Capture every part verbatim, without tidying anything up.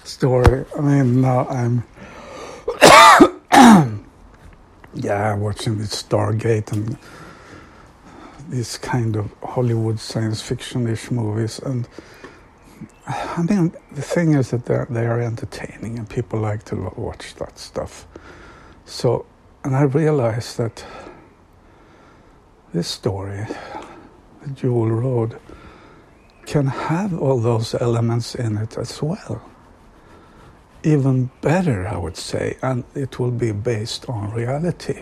story. I mean, now I'm yeah watching this Stargate and these kind of Hollywood science fiction-ish movies, and I mean the thing is that they they are entertaining and people like to watch that stuff. So, and I realized that this story, The Jewel Road, can have all those elements in it as well. Even better, I would say, and it will be based on reality.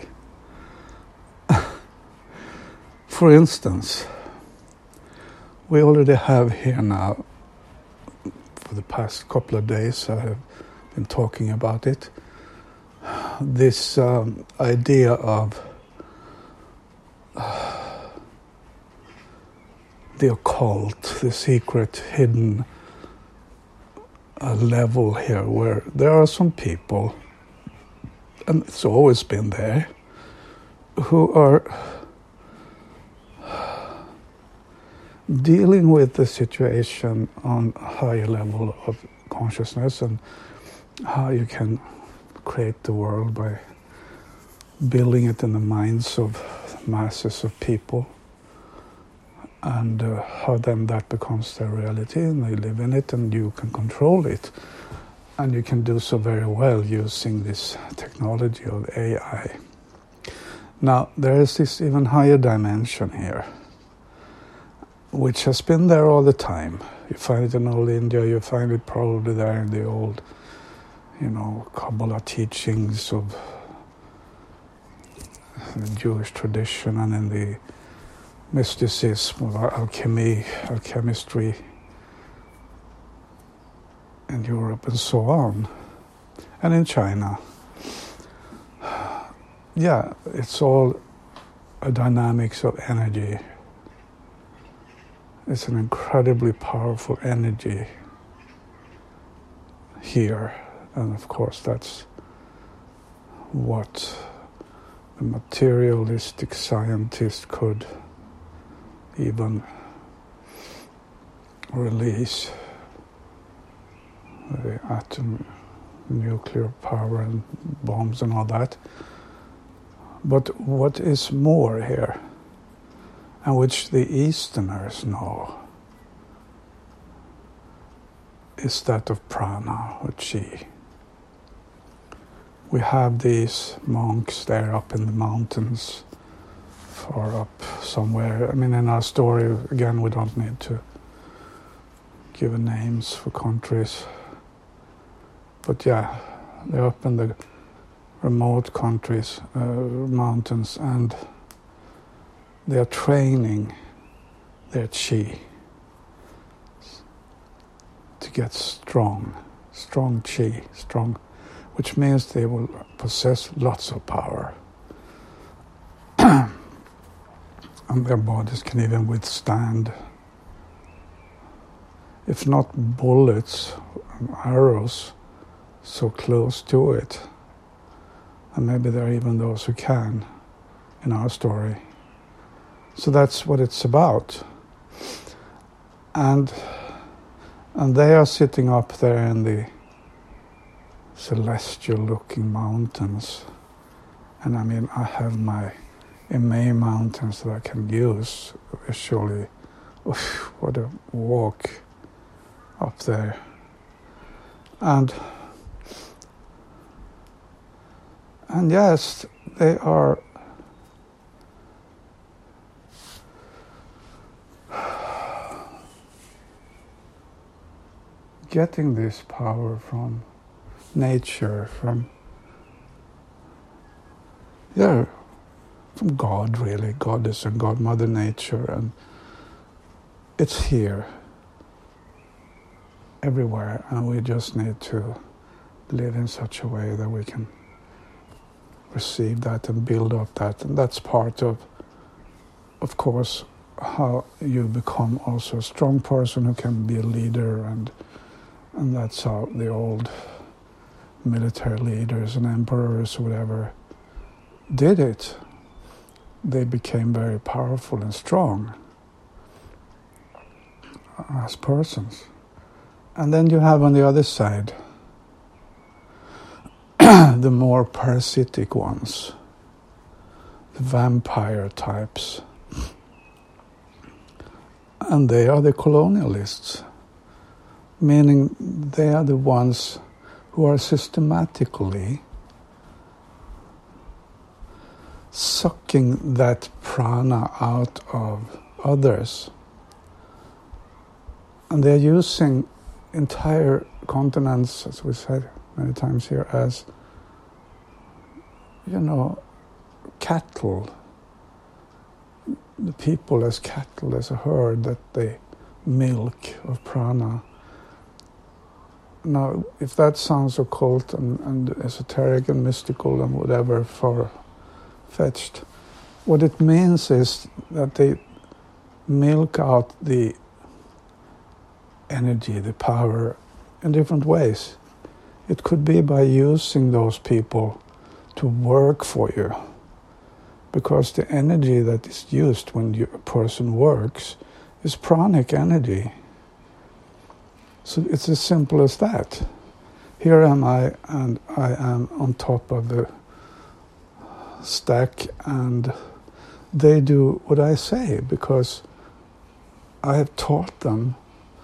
For instance, we already have here now, for the past couple of days, I have been talking about it, this um, idea of uh, the occult, the secret, hidden uh, level here, where there are some people, and it's always been there, who are dealing with the situation on a higher level of consciousness, and how you can create the world by building it in the minds of masses of people, and uh, how then that becomes their reality, and they live in it, and you can control it, and you can do so very well using this technology of A I. Now, there is this even higher dimension here, which has been there all the time. You find it in old India, you find it probably there in the old, you know, Kabbalah teachings of the Jewish tradition, and in the mysticism of alchemy, alchemistry in Europe and so on, and in China. Yeah, it's all a dynamics of energy. It's an incredibly powerful energy here, and of course that's what the materialistic scientist could even release, the atom, nuclear power and bombs and all that. But what is more here, and which the Easterners know, is that of prana, or chi. We have these monks there up in the mountains, far up somewhere. I mean, in our story, again, we don't need to give names for countries. But yeah, they're up in the remote countries, uh, mountains, and they are training their chi to get strong, strong chi, strong, which means they will possess lots of power. And their bodies can even withstand, if not bullets and arrows, so close to it. And maybe there are even those who can in our story. So that's what it's about. And and they are sitting up there in the celestial-looking mountains. And I mean, I have my Imei mountains that I can use visually. Oof, what a walk up there. And and yes, they are getting this power from nature, from yeah, from God, really, Goddess and God, Mother Nature, and it's here, everywhere, and we just need to live in such a way that we can receive that and build up that, and that's part of, of course, how you become also a strong person who can be a leader, and and that's how the old military leaders and emperors or whatever did it. They became very powerful and strong as persons. And then you have on the other side the more parasitic ones, the vampire types. And they are the colonialists, meaning they are the ones who are systematically sucking that prana out of others. And they're using entire continents, as we said many times here, as, you know, cattle. The people as cattle, as a herd that they milk of prana. Now, if that sounds occult and, and esoteric and mystical and whatever, far-fetched, what it means is that they milk out the energy, the power, in different ways. It could be by using those people to work for you, because the energy that is used when you, a person works is pranic energy. So it's as simple as that. Here am I, and I am on top of the stack, and they do what I say, because I have taught them,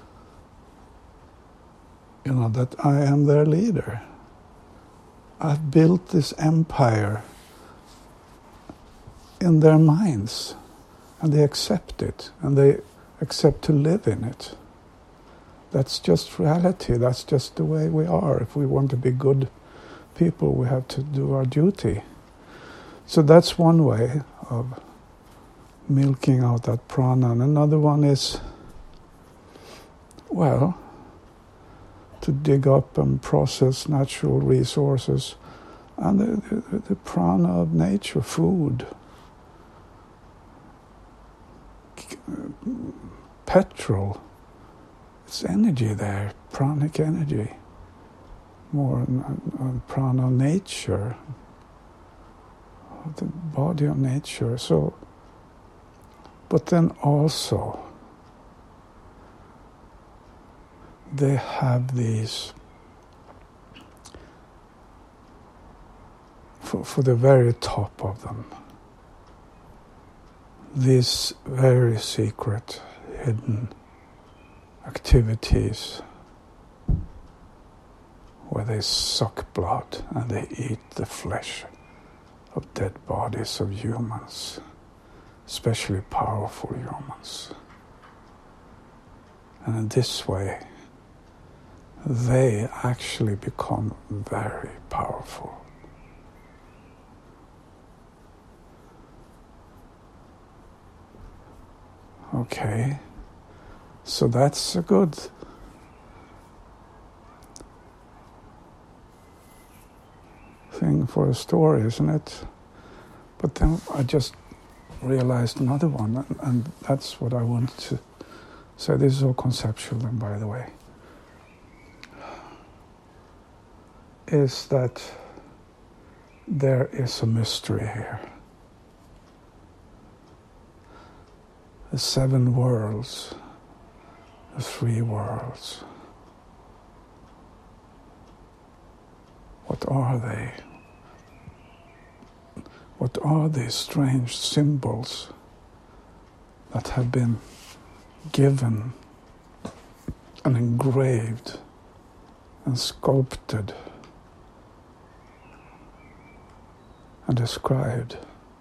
you know, that I am their leader. I've built this empire in their minds, and they accept it, and they accept to live in it. That's just reality. That's just the way we are. If we want to be good people, we have to do our duty. So that's one way of milking out that prana. And another one is, well, to dig up and process natural resources and the, the, the prana of nature, food, petrol. It's energy there, pranic energy, more on prana nature, the body of nature. So, but then also they have these, for, for the very top of them, these very secret, hidden activities where they suck blood and they eat the flesh of dead bodies of humans, especially powerful humans. And in this way, they actually become very powerful. Okay. So that's a good thing for a story, isn't it? But then I just realized another one, and, and that's what I wanted to say. This is all conceptual, then, by the way, is that there is a mystery here. The seven worlds, the three worlds. What are they? What are these strange symbols that have been given and engraved and sculpted and described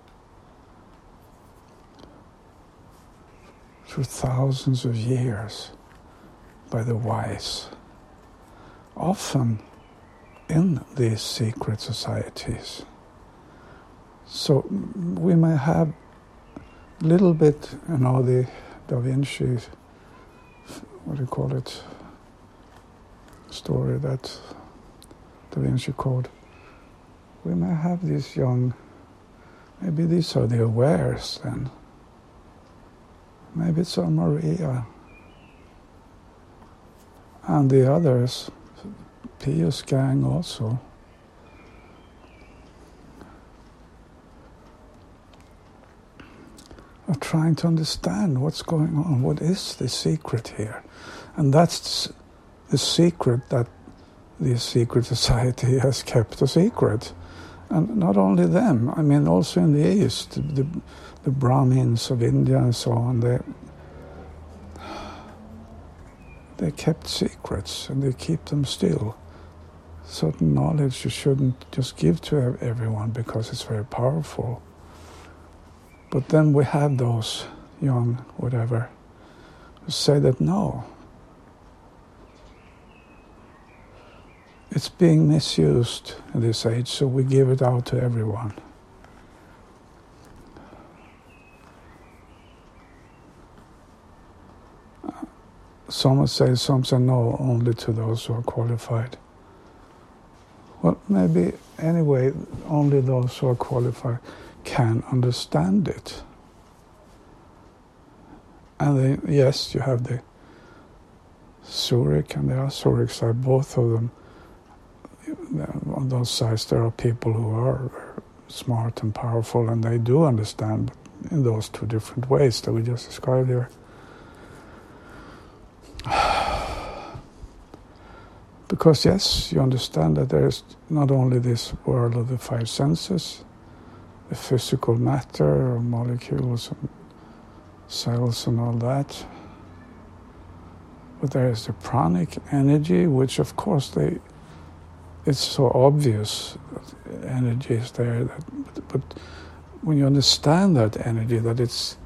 through thousands of years by the wise, often in these secret societies? So we may have a little bit, you know, the Da Vinci, what do you call it, story that Da Vinci Code. We may have these young, maybe these are the awares then. Maybe it's our Maria. And the others, Pius gang also. Are trying to understand what's going on. What is the secret here? And that's the secret that this secret society has kept a secret. And not only them, I mean also in the East, the, the Brahmins of India and so on, they, they kept secrets and they keep them still. Certain knowledge you shouldn't just give to everyone because it's very powerful. But then we have those young, whatever, who say that no, it's being misused in this age, so we give it out to everyone. Some would say, some say no, only to those who are qualified. Well, maybe anyway, only those who are qualified can understand it. And they, yes, you have the Surik and the Asurik side, both of them. On those sides there are people who are smart and powerful and they do understand, but in those two different ways that we just described here. Because yes, you understand that there is not only this world of the five senses, the physical matter, molecules and cells and all that, but there is the pranic energy, which of course they it's so obvious that energy is there, that, but, but when you understand that energy, that it's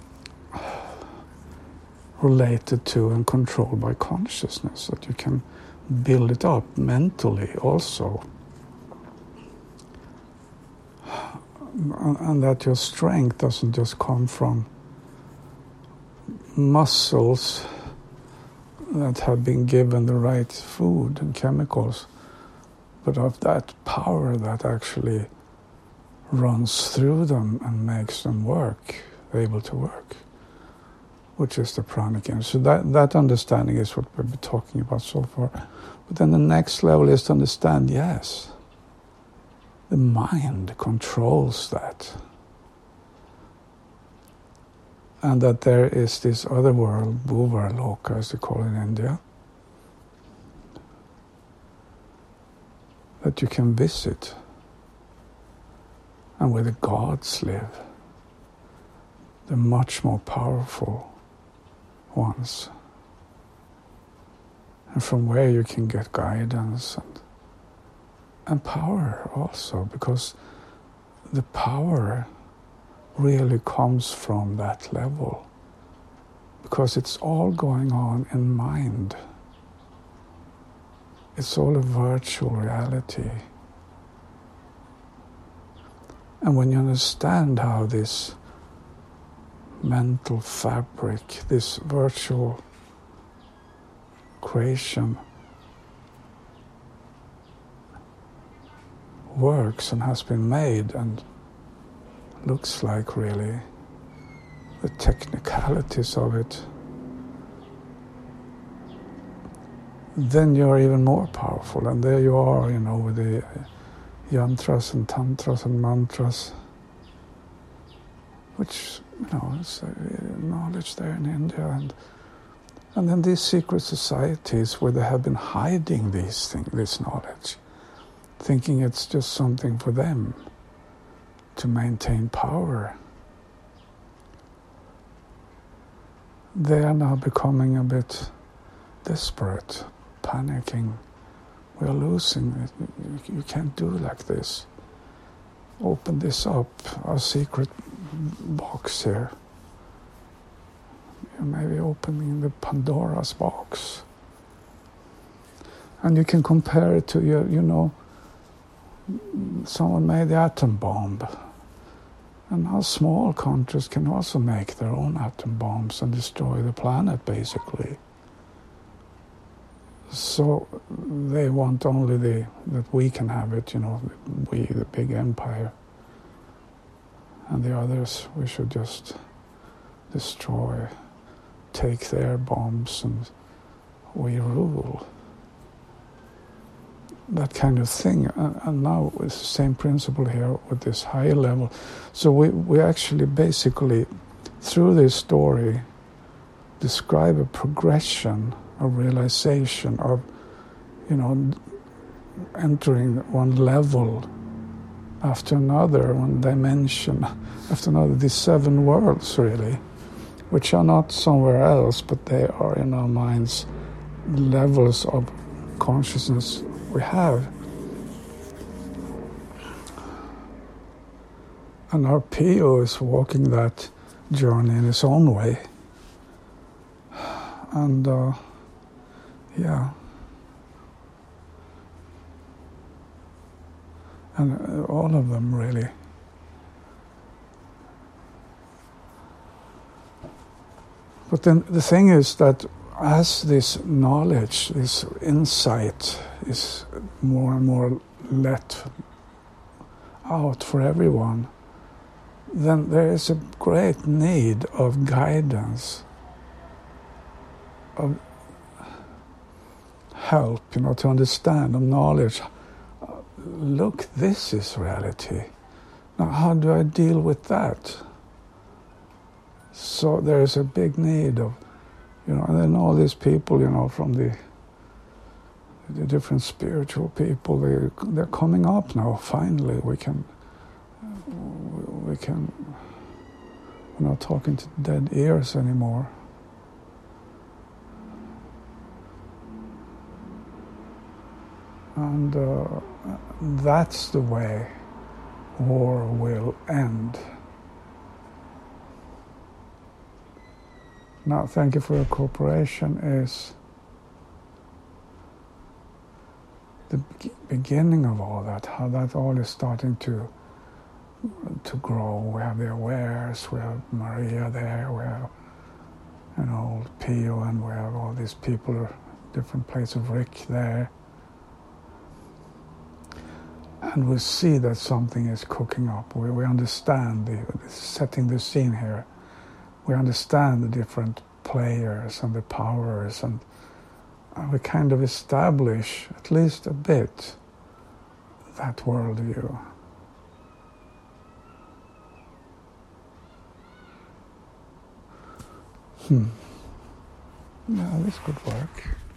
related to and controlled by consciousness, that you can build it up mentally also, and, and that your strength doesn't just come from muscles that have been given the right food and chemicals, but of that power that actually runs through them and makes them work, able to work, which is the pranic energy. So that, that understanding is what we've been talking about so far. But then the next level is to understand, yes, the mind controls that. And that there is this other world, Bhuvarloka, as they call it in India, that you can visit, and where the gods live, the much more powerful ones, and from where you can get guidance and, and power also, because the power really comes from that level, because it's all going on in mind. It's all a virtual reality. And when you understand how this mental fabric, this virtual creation works and has been made and looks like really the technicalities of it, then you're even more powerful. And there you are, you know, with the yantras and tantras and mantras, which, you know, is knowledge there in India. And and then these secret societies where they have been hiding these things, this knowledge, thinking it's just something for them to maintain power. They are now becoming a bit desperate, panicking. We are losing it. You can't do like this. Open this up, our secret box here. You may be opening the Pandora's box. And you can compare it to, your, you know, someone made the atom bomb. And now small countries can also make their own atom bombs and destroy the planet, basically. So they want only the that we can have it, you know, we, the big empire. And the others, we should just destroy, take their bombs, and we rule. That kind of thing. And, and now it's the same principle here with this higher level. So we, we actually basically, through this story, describe a progression of realization of, you know, entering one level after another, one dimension after another, these seven worlds really, which are not somewhere else, but they are in our minds, levels of consciousness we have. And our P O is walking that journey in his own way. And uh, yeah. And all of them really. But then the thing is that as this knowledge, this insight is more and more let out for everyone, then there is a great need of guidance, of help, you know, to understand, of knowledge. Look, this is reality. Now, how do I deal with that? So there is a big need of, you know, and then all these people, you know, from the the different spiritual people, they they're coming up now. Finally, we can we can. We're not talking to dead ears anymore. And uh, that's the way war will end. Now, thank you for your cooperation is the be- beginning of all that, how that all is starting to to grow. We have the awares, we have Maria there, we have, you know, Pio, and we have all these people, different places of Rick there. And we see that something is cooking up. We, we understand, the, setting the scene here, we understand the different players and the powers, and, and we kind of establish, at least a bit, that worldview. Hmm. Yeah, this could work.